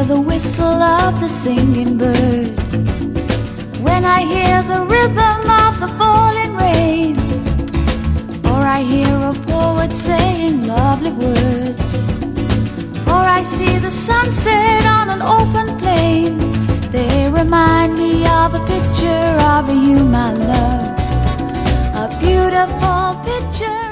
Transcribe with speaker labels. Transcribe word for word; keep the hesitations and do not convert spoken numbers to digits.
Speaker 1: the whistle of the singing bird, when I hear the rhythm of the falling rain, or I hear a poet saying lovely words, or I see the sunset on an open plain, they remind me of a picture of you, my love, a beautiful picture.